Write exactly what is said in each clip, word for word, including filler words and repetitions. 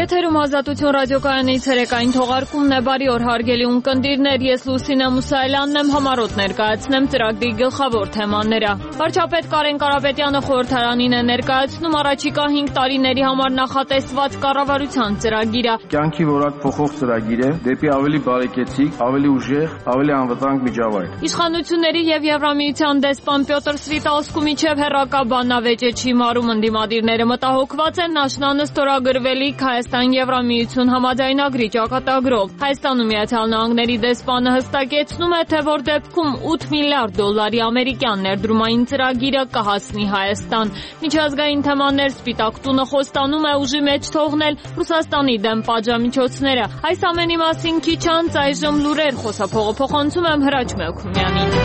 Եթերում Ազատություն ռադիոկայանի ցերեկային թողարկումն է։ Բարի օր հարգելի ունկնդիրներ, ես Լուսինե Մուսայելյանն եմ, համառոտ ներկայացնեմ ծրագրի գլխավոր թեմաները։ Վարչապետ Կարեն Կարապետյանը խորհրդարանին է ներկայացնում առաջիկա հինգ տարիների համար նախատեսված կառավարության ծրագիրը։ Կյանքի որակ փոխող ծրագիր է դեպի ավելի բարեկեցիկ, ավելի ուժեղ, ավելի անվտանգ միջավայր։ Իշխանությունների եւ Եվրամիության դեսպան Պյոտր Սվիտալսկու միջև հերակա բանավեճ է չիմարում, ընդդիմադիրները մտահոգված են աշնանը ստորագրվելիք Հայաստան-Եվրամիություն համաձայնագրի ճակատագրով։ Հայաստանում Միացյալ Նահանգների դեսպանը հստակեցնում է, թե որ դեպքում ութ միլիարդ դոլարի ամերիկյան ներդրումային ծրագիրը կհասնի Հայաստան։ Միջազգային թեմաներ Սպիտակ տունը խոստանում է ուժի մեջ թողնել Ռուսաստանի դեմ պատժամիջոցները։ Այս ամենի մասին քիչ անց այժմ լուրեր խոսափողը փոխանցում եմ Հրաչ Մելքումյանին։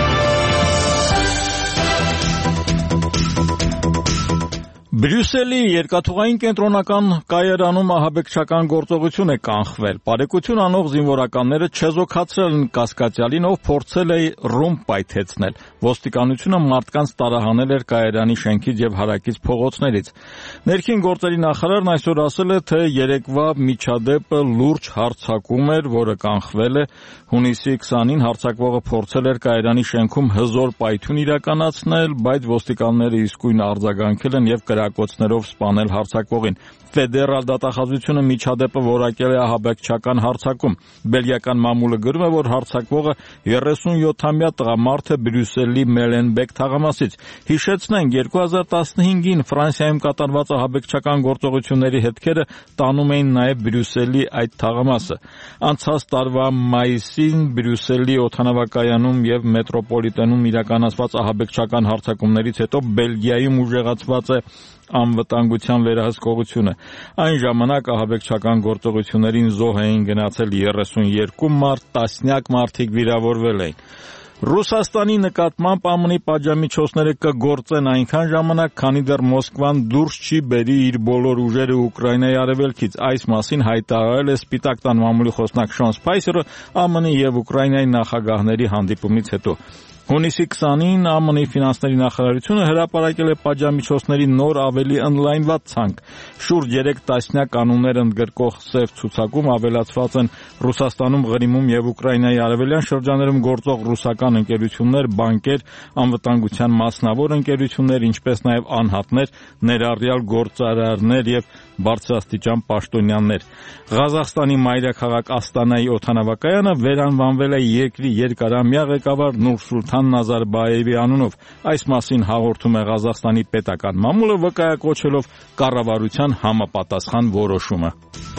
Բրյուսելի երկաթուղային կենտրոնական կայարանում ահաբեկչական գործողություն է կանխվել։ Բարեկություն անող զինվորականները չեզոքացրել են կասկածյալին, ով փորձել է ռումբ պայթեցնել։ Ոստիկանությունը մարդկանց տարահանել էր կայարանի շենքից եւ հարակից փողոցներից։ Ներքին գործերի նախարարն այսօր ասել է, թե երեկվա միջադեպը լուրջ հարձակում էր, որը կանխվել է։ Հունիսի քսանին հարձակվողը փորձել էր կայարանի շենքում հզոր պայթյուն իրականացնել, բայց ոստիկանները իսկույն արձագանքել են եւ կրակոցներով սպանել հարձակվողին։ Ֆեդերալ դատախազությունը միջադեպը որակել է ահաբեկչական հարձակում։ Բելգիական մամուլը գրում է, որ հարձակվողը երեսունյոթամյա տղամարդ է Բրյուսելի Մելենբեկ թաղամասից։ Հիշեցնենք, երկու հազար տասնհինգին Ֆրանսիայում կատարված ահաբեկչական գործողությունների հետքերը տանում էին նաև Բրյուսելի այդ թաղամասը։ Անցած տարվա մայիսին Բրյուսելի օդանավակայանում եւ մետրոպոլիտենում իրականացված ահաբեկչական հարձակումներից հետո Բելգիայում ուժեղացված է անվտանգության վերահսկողությունը։ Այն ժամանակ ահաբեկչական գործողություններին զոհ էին գնացել երեսունյոթ մարդ, տասնյակ մարդիկ վիրավորվել էին։ Ռուսաստանի նկատմամբ ԱՄՆ-ի պատժամիջոցները կգործեն այնքան ժամանակ, քանի դեռ Մոսկվան դուրս չի բերի իր բոլոր ուժերը Ուկրաինայի արևելքից։ Այս մասին հայտարարել է Սպիտակ տան մամուլի խոսնակ Շոն Սփայսերը ԱՄՆ-ի եւ Ուկրաինայի նախագահների հանդիպումից հետո։ Հունիսի քսանին ԱՄՆ-ի ֆինանսների նախարարությունը հրապարակել է պատժամիջոցների նոր ավելի ընդլայնված ցանկ։ Շուրջ երեք տասնյակ կանոններ ընդգրկող սև ցուցակում ավելացված են Ռուսաստանում, Ղրիմում եւ Ուկրաինայի արևելյան շրջաներում գործող ռուսական ընկերություններ, բանկեր, անվտանգության մասնավոր ընկերություններ, ինչպես նաեւ անհատներ, ներառյալ գործարարներ եւ բարձրաստիճան պաշտոնյաներ։ Ղազախստանի մայրաքաղաք Աստանայի օդանավակայանը վերանվանվել է երկրի երկարամյա ղեկավար Նուրսուլթան Նազարբաևի անունով։ Այս մասին հաղորդում է Ղազախստանի պետական մամուլը, վկայակոչելով կառավարության համապատասխան որոշումը։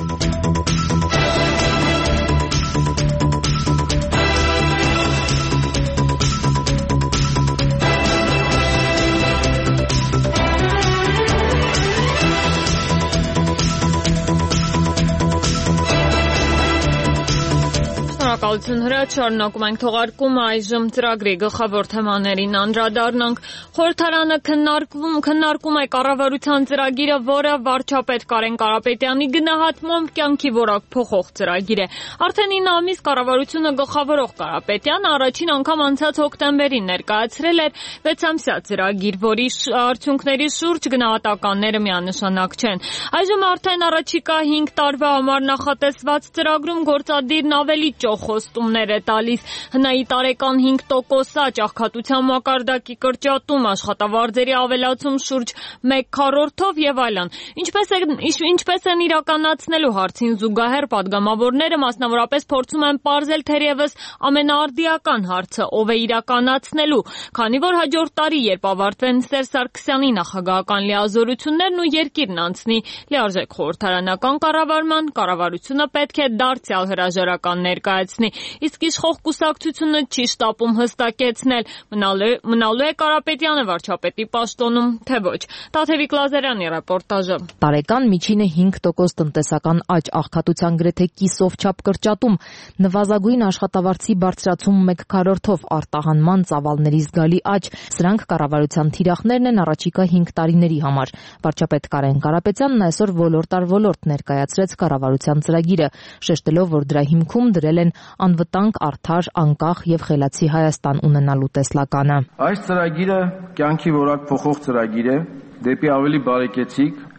Շնորհակալություն Հրաչ, շարունակում ենք թողարկումը, այժմ ծրագրի գլխավոր թեմաներին անդրադառնանք։ Խորհրդարանը քննարկվում քննարկում է կառավարության ծրագիրը, որը վարչապետ Կարեն Կարապետյանի գնահատմամբ կյանքի որակ փոխող ծրագիր է։ Արդեն ինը ամիս կառավարությունը գլխավորող Կարապետյանը առաջին անգամ անցած հոկտեմբերին ներկայացրել էր վեցամսյա ծրագիր, որի արդյունքների շուրջ գնահատականները միանշանակ չեն։ Այժմ արդեն առաջիկա հինգ տարվա համար նախատեսված ծրագրում գործադիրն ավելի ճոխ խոստումներ է տալիս, հնայի տարեկան հինգ տոկոսաճ, աղքատության մակարդակի կրճատում, աշխատավարձերի ավելացում շուրջ մեկ քառորդով եւ այլն։ Ինչպես է, ինչպես են իրականացնելու հարցին զուգահեռ падգամավորները մասնավորապես փորձում են պարզել թերևս ամենաարդիական հարցը, ով է իրականացնելու, քանի որ հաջորդ տարի, երբ ավարտվեն Սերժ Սարգսյանի նախագահական լիազորություններն ու երկիրն անցնի լիարժեք խորհրդարանական կառավարման, կառավարությունը պետք է դարձյալ հրաժարական ներկայացնի, իսկ իշխող կուսակցությունը չի շտապում հստակեցնել մնալու է Կարապետյանը վարչապետի պաշտոնում, թե ոչ։ Տաթևիկ Լազարյանի ռեպորտաժը։ Տարեկան միջինը հինգ տոկոս տնտեսական աճ, աղքատության գրեթե կիսով չափ կրճատում, նվազագույն աշխատավարձի բարձրացում մեկ քառորդով, արտահանման ծավալների զգալի աճ, սրանք կառավարության թիրախներն են առաջիկա հինգ տարիների համար։ Վարչապետ Կարեն Կարապետյանն այսօր ոլորտ առ ոլորտ ներկայացրեց կառավարության ծրագիրը, շեշտելով, որ դրա հիմքում դրել են անվտանգ, արդար, անկախ եւ խելացի Հայաստան ունենալու տեսլականը։ Այս ծրագիրը կյանքի որակ փոխող ծրագիր է դեպի ավելի բարեկեցիկ,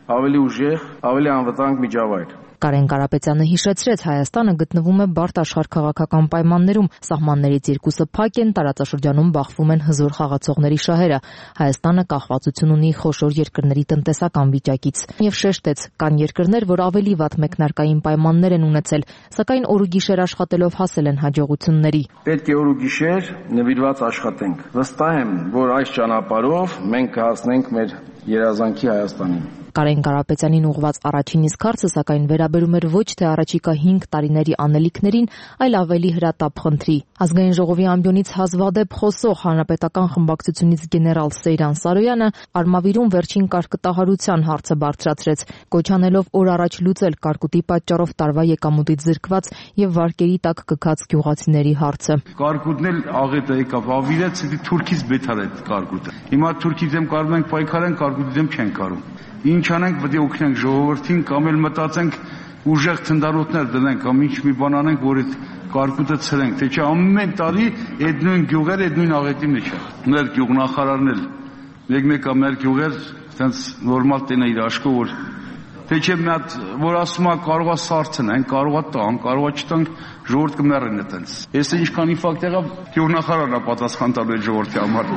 ավելի ուժեղ, ավելի անվտանգ միջավայր։ Կարեն Կարապետյանը հիշեցրեց, Հայաստանը գտնվում է բարդ աշխարհքաղաքական պայմաններում, սահմաններից երկուսը փակ են, տարածաշրջանում բախվում են հզոր խաղացողների շահերը։ Հայաստանը կախվածություն ունի խոշոր երկրների տնտեսական վիճակից եւ շեշտեց, կան երկրներ, որ ավելի վատ մեկնարկային պայմաններ են ունեցել, սակայն օր ու գիշեր աշխատելով հասել են հաջողությունների։ Պետք է օր ու գիշեր նվիրված աշխատենք։ Վստահ եմ, որ այս ճանապարհով մենք կհասնենք մեր երազանքի Հայաստանին։ Կարեն Կարապետյանին ուղղված առաջին իսկ հարցը սակայն վերաբերում էր ոչ թե առաջիկա հինգ տարիների անելիքներին, այլ ավելի հրատապ խնդրի։ Ազգային ժողովի ամբիոնից հազվադեպ խոսող հանրապետական խմբակցությունից գեներալ Սեյրան Սարոյանը Արմավիրում վերջին կարկտահարության հարցը բարձրացրեց, կոչ անելով օր առաջ լուծել կարկուտի պատճառով տարվա եկամուտից զրկված եւ վարկերի տակ կքած գյուղացիների հարցը։ Կարկուտն էլ աղետը եկավ, ավիրեց Թուրքից բեթար է կարկուտը։ Հիմա Թուրքից դեմ կարող ենք պայքարենք, կարկուտի դեմ չենք կարող։ Ինչ անենք, պետք է օգնենք ժողովրդին, կամ էլ մտածենք ուժեղ ցնդանոթներ դնենք, կամ ինչ մի բան անենք, որ այդ կարկուտը ցրենք, թե չէ ամեն տարի այդ նույն գյուղերը, այդ նույն աղետի մեջ է։ Մեր գյուղնախարարն էլ մեկ-մեկ ամեր գյուղեր, այդպես նորմալ տենա իր աշխո, որ թե չէ մի հատ որ ասում է կարողա սարցնեն, կարողա տան, կարողա չտանք, ժողովուրդ կմեռեն այդպես։ Ես ինչքան իֆակտ եղավ, գյուղնախարարն է պատասխան տալու այդ ժողովրդի համար։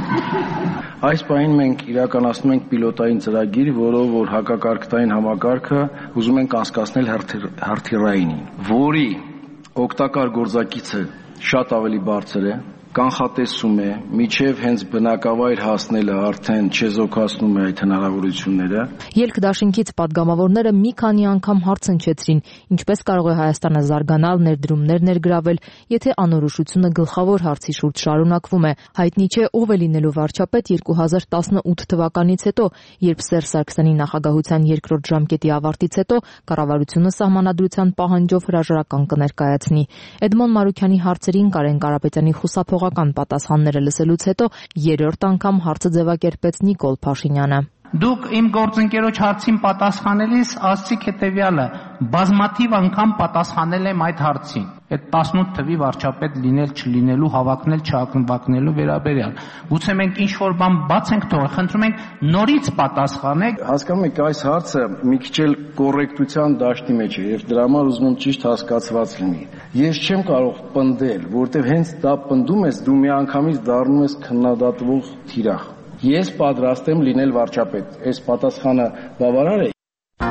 Այս պահին մենք իրականացնում ենք պիլոտային ծրագիր, որով որ հակակարգտային համակարգը ուզում ենք անցկացնել հրթիռայինին, որի օգտակար գործակիցը շատ ավելի բարձր է, կանխատեսում է, միջև հենց բնակավայր հասնելը արդեն չեզոքացնում է այդ հնարավորությունները։ Ելք դաշինքից падգամավորները մի քանի անգամ հարցնչեցրին, ինչպես կարող է Հայաստանը զարգանալ, ներդրումներ ներգրավել, եթե անորոշությունը գլխավոր հարցի շուրջ շարունակվում է։ Հայտնի չէ ով է լինելու վարչապետ երկու հազար տասնութ թվականից հետո, երբ Սերժ Սարգսյանի նախագահության երկրորդ ժամկետի ավարտից հետո կառավարությունը սահմանադրության պահանջով հրաժարական կներկայացնի։ Էդմոն Մարուքյանի հարցերին Կարեն Կարապետյանի խուսափողական պատասխանները լսելուց հետո երրորդ անգամ հարցը ձևակերպեց Նիկոլ Փաշինյանը։ Դուք իմ գործընկերոջ հարցին պատասխանելիս ասացիք հետևյալը. բազմաթիվ անգամ պատասխանել եմ այդ հարցին։ Այդ տասնութ թվի վարչապետ լինել չլինելու, հավակնել չհավակնելու վերաբերյալ։ Գուցե մենք ինչ որ բան բաց ենք թողել, խնդրում ենք նորից պատասխանեք։ Հասկանում եք, այս հարցը մի քիչ էլ կոռեկտության դաշտի մեջ է եւ դրա համար ուզում եմ ճիշտ հասկացված լինի։ Ես չեմ կարող պնդել, որտեվ հենց դա պնդում ես, դու միանգամից դառնում ես քննադատվող թիրախ։ Ես պատրաստ եմ լինել վարչապետ։ Այս պատասխանը բավարար է։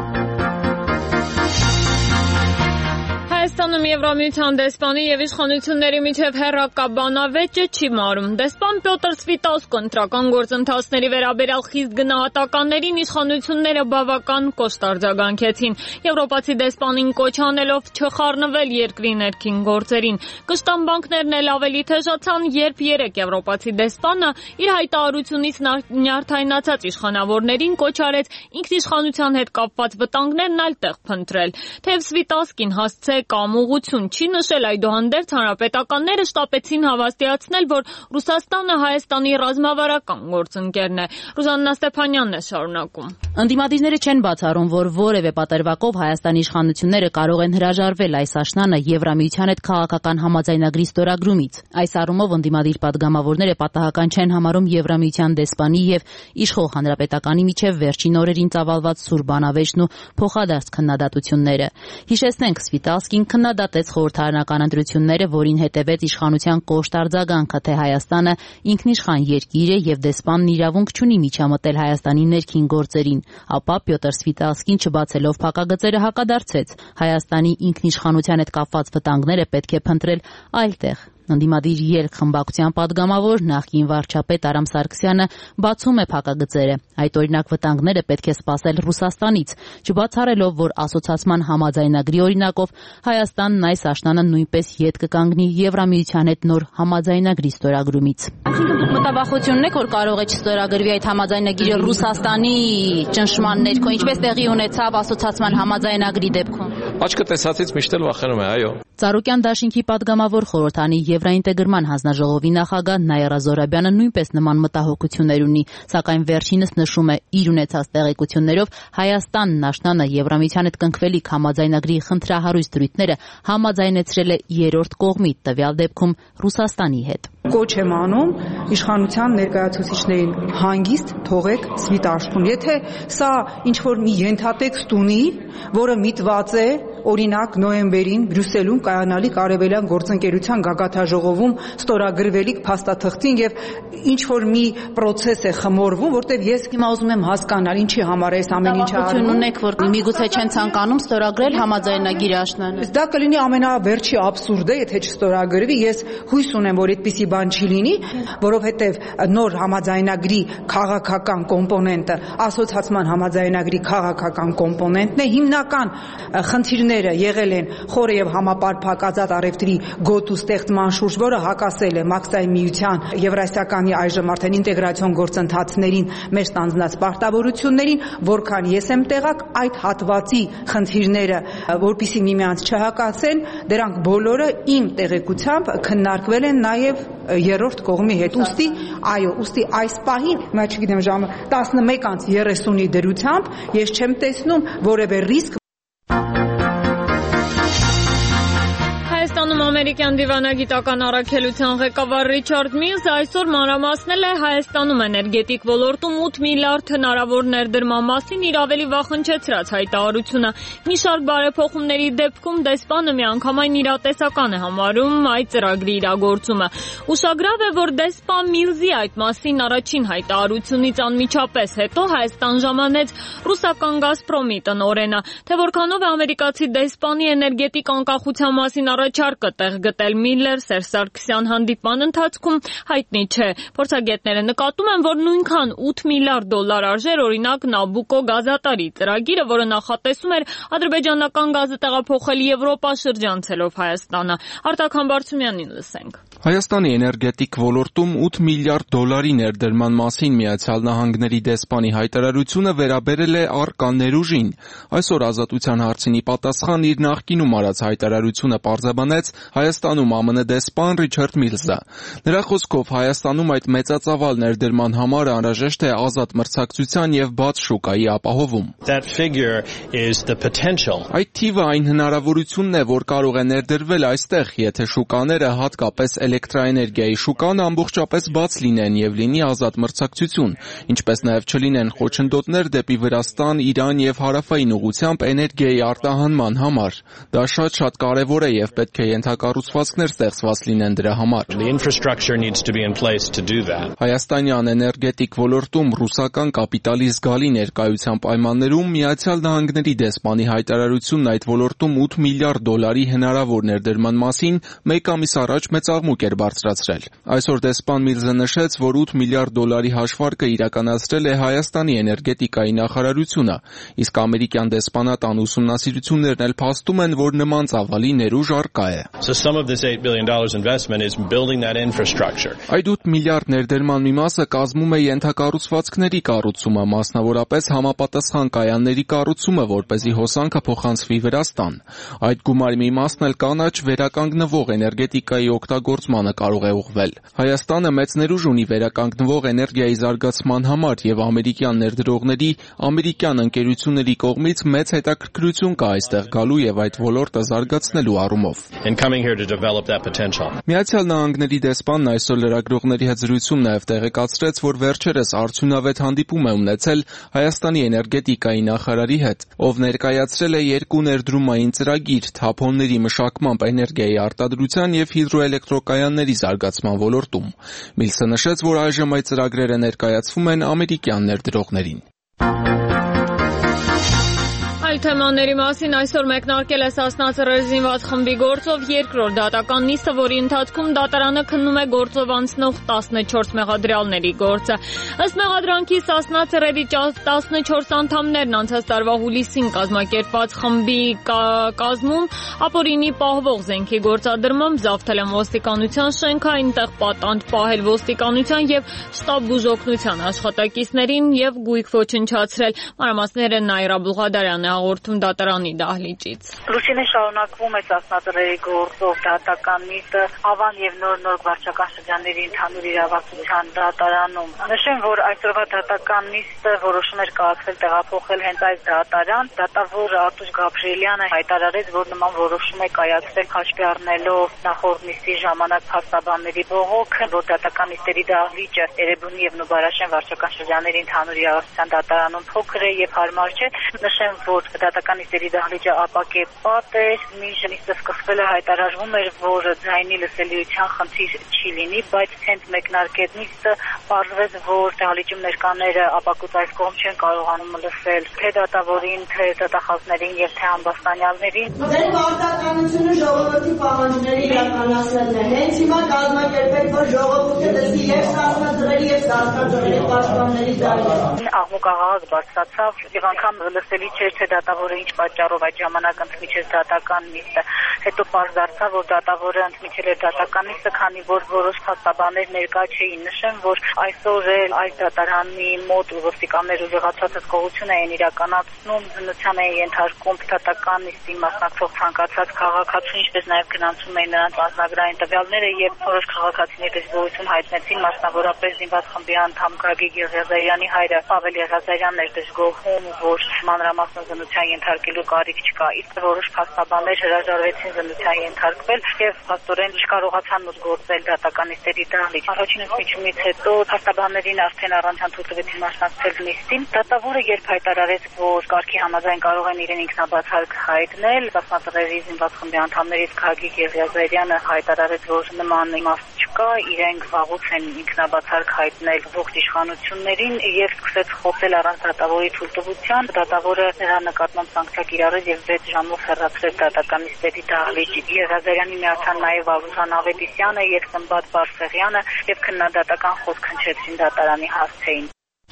Հայաստանում Եվրամիության դեսպանի եւ իշխանությունների միջև հերրակա բանավեճը չի մարում։ Դեսպան Պյոտր Սվիտասկոն ընտրական գործընթացների վերաբերյալ խիստ գնահատականներին իշխանությունները բավական կոշտ արձագանքեցին։ Եվրոպացի դեսպանին կոչ անելով չխառնվել երկրի ներքին գործերին։ Կշտամբանքներն էլ ավելի թեժացան, երբ երեք եվրոպացի դեսպանը իր հայտարարությունից նյարդայնացած իշխանավորներին կոչ արեց ինքնիշխանության հետ կապված վտանգներն այլ տեղ փնտրել։ Թեև Սվիտասկին հասցե կամ ուղղություն չի նշել, այդուհանդերձ հանրապետականները շտապեցին հավաստիացնել, որ Ռուսաստանը Հայաստանի ռազմավարական գործընկերն է։ Ռուզաննա Ստեփանյանն է շարունակում։ Ընդդիմադիրները չեն բացառում, որ որևէ պատերվակով Հայաստանի իշխանությունները կարող են հրաժարվել այս աշնանը Եվրամիության հետ քաղաքական համաձայնագրի ստորագրումից։ Այս առումով ընդդիմադիր պատգամավորները պատահական չեն համարում Եվրամիության դեսպանի եւ իշխող հանրապետականի միջև վերջին օրերին ծավալված սուր բանավեճն ու փոխադարձ քննադատությունները։ Հիշեցնենք, Սվիտասկին քննադատեց խորհրդարանական ընտրությունները, որին հետևեց իշխանության կոշտ արձագանքը, թե Հայաստանը ինքնիշխան երկիր է եւ դեսպանն իրավունք չունի միջամտել Հայաստանի ներքին գործերին, ապա Պյոտր Սվիտասկին չբացելով փակագծերը հակադարձեց. Հայաստանի ինքնիշխանության հետ կապված վտանգները պետք է փնտրել այլտեղ։ Ընդդիմադիր ելք խմբակցության падգամավոր նախկին վարչապետ Արամ Սարգսյանը բացում է փակագծերը։ Այդ օրինակ վտանգները պետք է սպասել Ռուսաստանից, չբացառելով, որ ասոցիացման համաձայնագրի օրինակով Հայաստանն այս աշնանը նույնպես ետ կկանգնի Եվրամիության հետ նոր համաձայնագրի ստորագրումից։ Այսինքն դուք մտավախություն ունեք, որ կարող է չստորագրվի այդ համաձայնագիրը Ռուսաստանի ճնշման ներքո, ինչպես տեղի ունեցավ ասոցիացման համաձայնագրի դեպքում։ Աչքը տեսածից միշտ էլ վախենում է, այո։ Ծառուկյան դաշինքի падգամավոր խորհրդանի Եվրաինտեգրման հանձնաժողովի նախագահ Նայրա Զորաբյանը նույնպես նման մտահոգություններ ունի, սակայն վերջինս նշում է իր ունեցած տեղեկություններով Հայաստանն աշնանը Եվրամիության հետ կնքվելիք համաձայնագրի խնդրահարույց դրույթները համաձայնեցրել է երրորդ կողմի, տվյալ դեպքում Ռուսաստանի հետ։ Կոչ եմ անում իշխանության ներկայացուցիչներին հանգիստ թողեք սվիտաշտուն։ Եթե սա ինչ-որ մի ենթատեքստ ունի, որը միտված է օրինակ նոյեմբերին Բրյուսելում կայանալիք արևելյան գործընկերության գագաթաժողովում ստորագրվելիք փաստաթղթին եւ ինչ-որ մի process է խմորվում, որտեղ ես հիմա ուզում եմ հասկանալ ինչի համար է այս ամեն ինչը արվում։ Ունեք, որ միգուցե չեն ցանկանում ստորագրել համաձայնագիր աշնանը։ Դա կլինի ամենավերջի աբսուրդը, եթե չստորագրվի։ Ես հույս ունեմ, որ այդպիսի բան չի լինի, որովհետեւ նոր համաձայնագրի քաղաքական կոմպոնենտը ասոցիացման համաձայնագրի քաղաքական կոմպոնենտն է, հիմնական խնդիրները եղել են խորը եւ համապարփակ ազատ առևտրի գոտու ստեղծման շուրջ, որը հակասել է Մաքսային միության Եվրասիականի այժմ արդեն ինտեգրացիոն գործընթացներին մեր ստանձնած պարտավորություններին, որքան ես եմ տեղակ, այդ հատվածի խնդիրները, որpիսի միմյանց չհակասեն, դրանք բոլորը իմ տեղեկությամբ քննարկվել են նաեւ երրորդ կողմի հետ։ Ուստի, այո, ուստի այս պահին, մա չգիտեմ, ժամը տասնմեկ անց երեսունի դրությամբ ես չեմ տեսնում որևէ ռիսկ։ Հայաստանում ամերիկյան դիվանագիտական առաքելության ղեկավար Ռիչարդ Միլսը այսօր մանրամասնել է Հայաստանում էներգետիկ ոլորտում ութ միլիարդ հնարավոր ներդրման մասին իր ավելի վախընչեցրած հայտարարությունը։ Մի շարք բարեփոխումների դեպքում դեսպանը միանգամայն իրատեսական է համարում այդ ծրագրի իրագործումը։ Ուշագրավ է, որ դեսպան Միլսի այդ մասին առաջին հայտարարությունից անմիջապես հետո Հայաստան ժամանեց ռուսական Գազպրոմի տնօրենը, թե որքանով է ամերիկացի դեսպանի էներգետիկ անկախության մասին առաջարկը տեղ գտել Միլլեր Սերժ Սարգսյան հանդիպման ընթացքում հայտնի չէ։ Փորձագետները նկատում են, որ նույնքան ութ միլիարդ դոլար արժեր օրինակ Նաբուկո գազատարի ծրագիրը, որը նախատեսում էր ադրբեջանական գազը տեղափոխել Եվրոպա շրջանցելով Հայաստանը։ Արտակ Համբարձումյանին լսենք։ Հայաստանի էներգետիկ ոլորտում ութ միլիարդ դոլարի ներդրման մասին Միացյալ Նահանգների դեսպանի հայտարարությունը վերաբերել է առկա ներուժին։ Այսօր Ազատության հարցինի պատասխան իր նախկինում արած հայտարարությունը պարզաբանեց Հայաստանում ԱՄՆ դեսպան Ռիչարդ Միլսը։ Նրա խոսքով Հայաստանում այդ մեծածավալ ներդրման համար անհրաժեշտ է ազատ մրցակցության եւ բաց շուկայի ապահովում։ Այդ թիվը այն հնարավորությունն է, որ կարող է ներդրվել այստեղ, եթե շուկաները, հատկապես էլեկտրաէներգիայի շուկան ամբողջապես բաց լինեն եւ լինի ազատ մրցակցություն, ինչպես նաեւ չլինեն խոչընդոտներ դեպի Վրաստան, Իրան եւ հարավային ուղղությամբ էներգիայի արտահանման համար։ Դա շատ-շատ կարեւոր է եւ պետք է ենթակառուցվածքներ ստեղծված լինեն դրա համար։ Հայաստանյան էներգետիկ ոլորտում ռուսական կապիտալի զգալի ներկայության պայմաններում Միացյալ Նահանգների դեսպանի հայտարարությունն այդ ոլորտում ութ միլիարդ դոլարի հնարավոր ներդրման մասին մեկ ամիս առաջ մեծ աղմուկ էր բարձրացրել։ Այսօր դեսպան Միլսը նշեց, որ ութ միլիարդ դոլարի հաշվարկը իրականացրել է Հայաստանի էներգետիկայի նախարարությունը, իսկ ամերիկյան դեսպանատան ուսումնասիրություններն էլ փաստում են, որ նման ծավալի ներուժ առկա է։ Այդ ութ միլիարդ ներդրման մի մասը կազմում է ենթակառուցվածքների կառուցումը, մասնավորապես համապատասխան կայանների կառուցումը, որպեսզի հոսանքը փոխանցվի Վրաստան։ Այդ գումարի մի մասն էլ կանաչ վերականգնվող էներգետիկայի օգտագործմանը կարող է ուղղվել։ Հայաստանը մեծ ներուժ ունի վերականգնվող էներգիայի զարգացման համար եւ ամերիկյան ներդրողների, ամերիկյան ընկերությունների կողմից մեծ հետաքրքրություն կա այստեղ գալու եւ այդ ոլորտը զարգացնելու առումով։ Միացյալ Նահանգների դեսպանն այսօր լրագրողների հետ զրույցում նաեւ տեղեկացրեց, որ վերջերս արդյունավետ հանդիպում է ունեցել Հայաստանի էներգետիկայի նախարարի հետ, ով ներկայացրել է երկու ներդրումային ծրագիր թափոնների մշակմամբ էներգիայի արտադրության եւ հիդրոէլեկտրոկայանների զարգացման ոլորտում։ Միլսը նշեց, որ այժմ այդ ծրագրերը ներկայացվում են ամերիկյան ներդրողներին։ Այլ թեմաների մասին այսօր մեկնարկել է Սասնա Ծռեր զինված խմբի գործով երկրորդ դատական նիստը, որի ընթացքում դատարանը քննում է գործով անցնող տասնչորս մեղադրյալների գործը։ Ըստ մեղադրանքի Սասնա Ծռերի տասնչորս անդամներն անցած տարվա հուլիսին կազմակերպված խմբի կազմում ապօրինի պահվող զենքի գործադրմամբ զավթել են ոստիկանության շենքը, այնտեղ պատանդ պահել ոստիկանության եւ շտաբ բուժօգնության աշխատակիցներին եւ գույք ոչնչացրել։ Մանրամասները Նայրա Բուղադարյանն է հաղորդում դատարանի դահլիճից։ Լուսինե շարունակվում է Սասնատրերի գործով դատական միտը Ավան եւ նոր-նոր վարչական շրջանների ընդհանուր իրավասության դատարանում։ Նշեմ, որ այսօրվա դատական նիստը որոշում էր կայացվել տեղափոխել հենց այս դատարան։ Դատավոր Արտուշ Գաբրիելյանը հայտարարեց, որ նման որոշում է կայացվել հաշվի առնելով նախորդ նիստի ժամանակ փաստաբանների բողոքը, որ դատական նիստերի դահլիճը Էրեբունի եւ Նուբարաշեն վարչական շրջանների ընդհանուր իրավասության դատարանում փոքր է եւ հարմար չէ։ Նշեմ, որ դատական նիստերի դահլիճը ապակեպատ է, մինչ նիստը սկսվել է հայտարարվում էր, որ ձայնի լսելիության խնդիր չի լինի, բայց հենց մեկնարկեց նիստը, պարզվեց, որ դահլիճում ներկաները ապակուց այս կողմ չեն կարողանում լսել թե դատավորին, թե դատախազներին եւ թե ամբաստանյալներին։ Ձեր պարտականությունը ժողովրդի պահանջների իրականացնելն է։ Հենց հիմա կազմակերպեք, որ ժողովուրդը լսի եւ Սասնաձորերի եւ Սասնաձորերի պաշտպանների դահլիճը։ Աղմուկահաղաք բարձրացավ եւ անգամ լսելի չէր, թե դատավորը ինչ պատճառով այդ ժամանակ ընդմիջեց դատական նիստը։ Հետո պարզ դարձավ, որ դատավորը ընդմիջել էր դատական նիստը, քանի որ որոշ փաստաբաններ ներկա չէին։ Նշեմ, որ այսօր էլ այս դատարանի մոտ ոստիկաններ ուժեղացած հսկողություն էին իրականացնում, զննության էին ենթարկում դատական նիստին մասնակցող ցանկացած քաղաքացու, ինչպես նաև գնացում էին նրանց անձնագրային տվյալները եւ որոշ քաղաքացիներ դժգոհություն հայտնեցին, մասնավորապես զինված խմբի անդամ Գագիկ Եղիազարյանի հայրը Պավել Եղիազարյանն էր դժգոհում, որ մանրամասն զննության ենթարկելու կարիք չկա։ Իսկ որոշ փաստաբաններ հրաժարվեցին զննության ենթարկվել եւ փաստորեն չկարողացան ուզգործել դատական նիստերի դահլիճ։ Առաջին ընդմիջումից հետո փաստաբաններին արդեն առանցան թույլտվեցին մասնակցել նիստին։ Դատավորը երբ հայտարարեց, որ կարգի համաձայն կարող են իրեն ինքնաբացարկ հայտնել, Սասնատրերի զինված խմբի անդամներից Գագիկ Եղիազարյանը հայտարարեց, որ նման իմաստ չկա, իրենք վաղուց են ինքնաբացարկ հայտնել ողջ իշխանություններին եւ սկսեց խոսել առանց դատավորի թույլտվության։ Դատավորը նրա նկատմամբ սանկցիա կիրառեց եւ վեց ժամով հեռացրեց դատական նիստերի դահլիճից։ Եղիազարյանի միացան նաեւ Վարուժան Ավետիսյանը եւ Սմբատ Բարսեղյանը եւ քննադատական խոսք հնչեցին դատարանի հասցեին։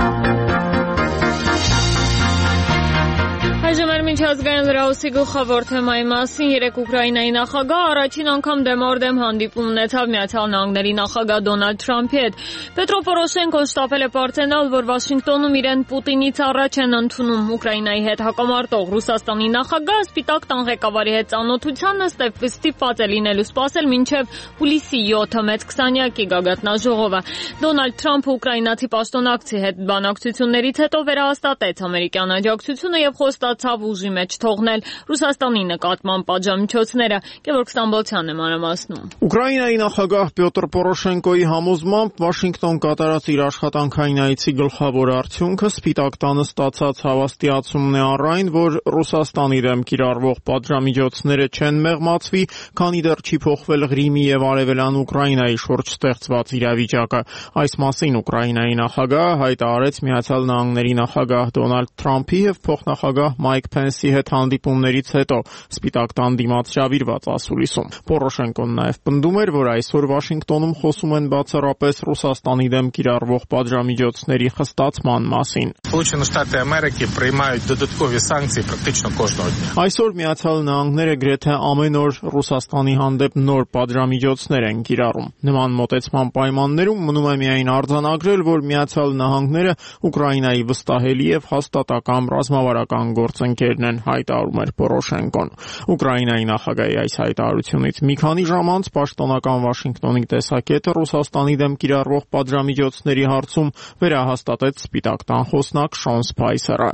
Այժմ մեր միջազգային լրահոսի գլխավոր թեմայի մասին երեք Ուկրաինայի նախագահ առաջին անգամ դեմորդեմ հանդիպում ունեցավ Միացյալ Նահանգների նախագահ Դոնալդ Թրամփի հետ։ Պետրո Պորոշենկոն շտապել է պարծենալ, որ Վաշինգտոնում իրեն Պուտինից առաջ են ընդունում Ուկրաինայի հետ հակամարտող Ռուսաստանի նախագահը Սպիտակ տան ղեկավարի հետ ծանոթությանը ստիպված է լինելու սպասել մինչև հուլիսի յոթը մեծ քսանյակի գագաթնաժողովը։ Դոնալդ Թրամփը ուկրաինացի պաշտոնակցի հետ բանակցություններից հետո վերահաստատեց ամերիկյան աջակցությունը եւ խոստացավ ուժի մեջ թողնել Ռուսաստանի նկատմամբ պատժամիջոցները։ Գևորգ Ստամբոլցյանն է մանրամասնում։ Ուկրաինայի նախագահ Պյոտր Պորոշենկոյի համոզմամբ Վաշինգտոն կատարած իր աշխատանքային այցի գլխավոր արդյունքը Սպիտակ տանը ստացած հավաստիացումն է առ այն, որ Ռուսաստանի դեմ կիրառվող պատժամիջոցները չեն մեղմացվի, քանի դեռ չի փոխվել Ղրիմի եւ Արևելյան Ուկրաինայի շուրջ ստեղծված իրավիճակը։ Այս մասին Ուկրաինայի նախագահը հայտարարեց Միացյալ Նահանգների նախագահ Դոնալդ Թրամփի եւ փոխնախագահ Մայք Փենսի հետ հանդիպումներից հետո Սպիտակ տան դիմաց շավիրված ասուլիսում։ Պորոշենկոն նաև պնդում էր, որ այսօր Վաշինգտոնում խոսում են բացառապես Ռուսաստանի դեմ կիրառվող պատժամիջոցների խստացման մասին։ Այսօր Միացյալ Նահանգները գրեթե ամեն օր Ռուսաստանի հանդեպ նոր պատժամիջոցներ են կիրառում։ Նման մոտեցման պայմաններում մնում է միայն արձանագրել, որ Միացյալ Նահանգները Ուկրաինայի վստահելի եւ հաստատակամ ռազմավարական գործընկերն են, հայտարարում էր Պորոշենկոն։ Ուկրաինայի նախագահի այս հայտարարությունից մի քանի ժամ անց պաշտոնական Վաշինգտոնի տեսակետը Ռուսաստանի դեմ կիրառվող պատժամիջոցների հարցում վերահաստատեց Սպիտակ տան խոսնակ Շոն Սփայսերը։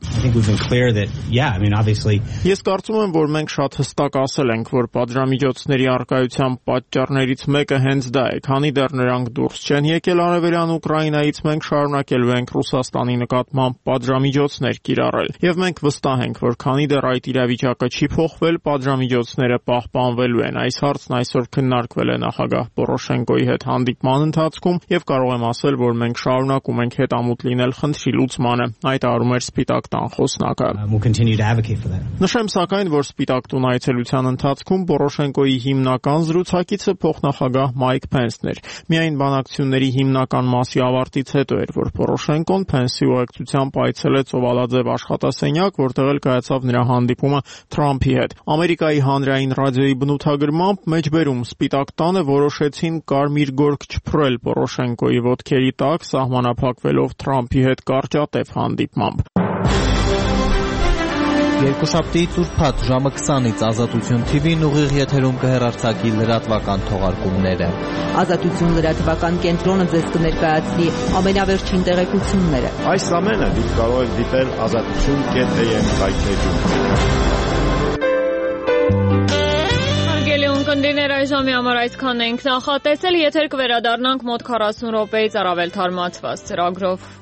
Ես կարծում եմ, որ մենք շատ հստակ ասել ենք, որ պատժամիջոցների առկայության պատճառներից մեկը հենց դա է, քանի դեռ նրանք դուրս չեն եկել Արևելյան Ուկրաինայից, մենք շարունակելու ենք Ռուսաստանի նկատմամբ պատժամիջոցներ կիրառել։ Եվ մենք վստահ ենք, որ քանի դեռ այդ իրավիճակը չի փոխվել, պատժամիջոցները պահպանվելու են։ Այս հարցն այսօր քննարկվել է նախագահ Պորոշենկոյի հետ հանդիպման ընթացքում եւ կարող եմ ասել, որ մենք շարունակում ենք հետամուտ լինել խնդրի լուծմանը, հայտարարում էր Սպիտակ տան խոսնակը։ Նշեմ սակայն, որ Սպիտակ տուն այցելության ընթացքում Պորոշենկոյի հիմնական զրուցակիցը փոխնախագահ Մայք Փենսն էր։ Միայն բանակցությունների հիմնական մասի ավարտից հետո էր, որ Պորոշենկոն Փենսի ուղեկցությամբ այցելեց Օվալաձև աշխատասենյակ, որտեղ էլ կայացավ նրա հանդիպումը Թրամփի հետ։ Ամերիկայի հանրային ռադիոյի բնութագրմամբ մեջբերում Սպիտակ տանը որոշեցին կարմիր գորգ չփռել Պորոշենկոյի ոտքերի տակ, սահմանափակվելով Թրամփի հետ կարճատև հանդիպմամբ։ Երկուշաբթի Տուրփաթ ժամը քսանից Ազատություն թի վին ուղիղ եթերում կհեռարձակի լրատվական թողարկումները։ Ազատություն լրատվական կենտրոնը ձեզ կներկայացնի ամենավերջին տեղեկությունները։ Այս ամենը դուք կարող եք դիտել ազատություն կետ է եմ սայթերում։ Հարգելի ունկնդիրներ, այս ժամի համար այսքանն ենք նախատեսել, եթեր կվերադառնանք մոտ քառասուն րոպեից առավել թարմացված ծրագրով։